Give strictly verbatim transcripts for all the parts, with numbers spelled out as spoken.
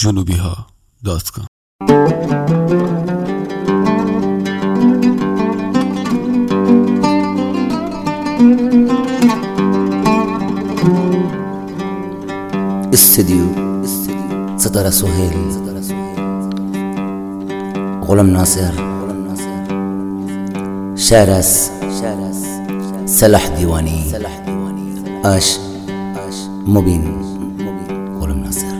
جنوبی ها دات کام. استديو سترى سهيل غلام ناصر شارس سلاح ديواني آش مبين غلام ناصر.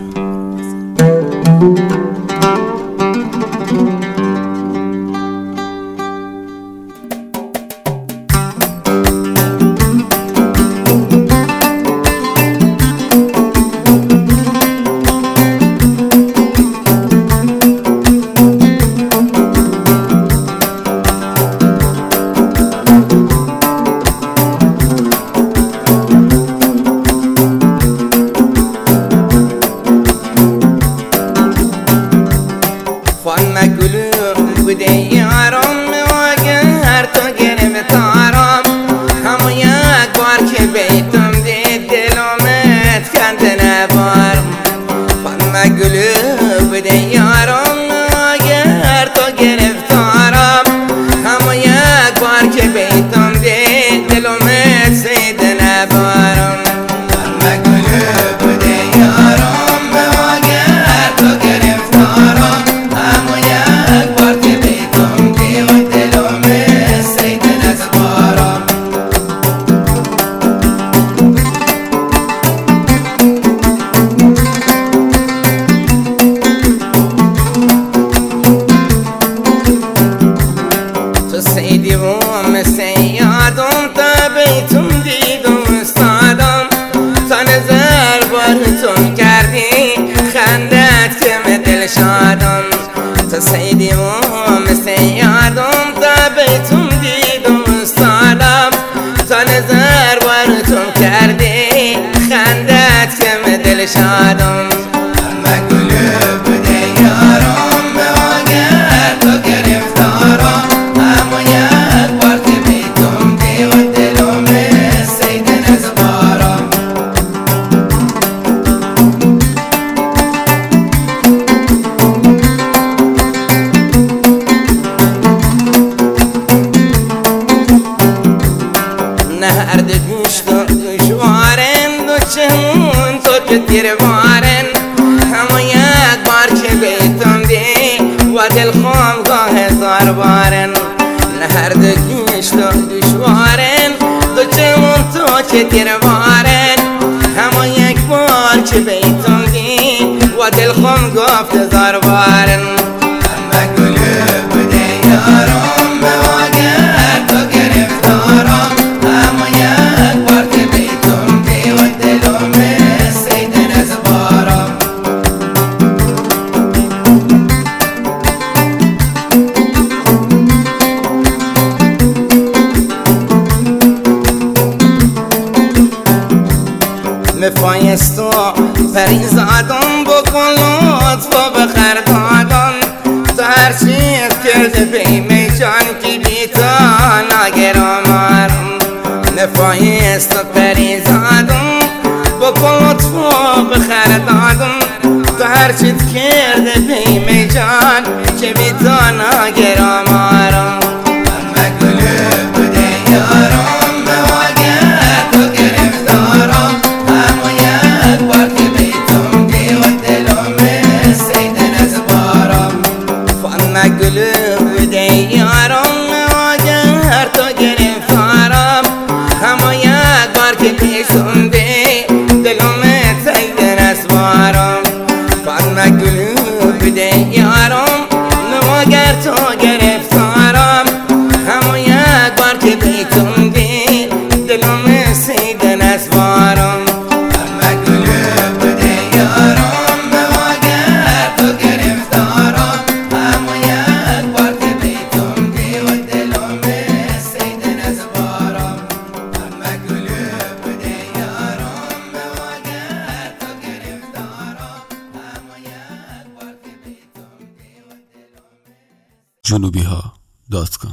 سیدی و مثل یادم تا بیتون دیدم استادم تا نظر بارتون کردی خندت کم دل شادم. همه گلو بده یارم به واقع تو گرفتارم اما یک بار که بیتون دی و دلم سید نزبارم. تیر بارن همه یک بار که بیتم دی و دل خام گاه هزار بارن نهر دگیش تو دشوارن دو چمون تو که تیر بارن همه یک بار که بیتم دی و دل خام گفت هزار بارن. همه گلو بده یارم به واقع تو گرفتارم همه یک بار که بیتم دی و دلم مفایستو پریزادم بکن لطف و بخر دادم تو هر چیز کرده بیمه جان کی بیتا نگرامارم. مفایستو پریزادم بکن لطف و بخر دادم تو هر چیز کرده بیمه جان کی بیتا نگرامارم. همه گلو بده یارم به واقع تو گرفتارم تو گرفتارم همه یک بار که بیتون دی دلم سید نسوارم. همه گلو بده یارم به واقع تو گرفتارم همه یک بار که بیتون دی و دلم سید نسوارم. همه گلو بده یارم به واقع تو گرفتارم همه یک بار که بیتون دی و دلم جنوبی ها دات کام.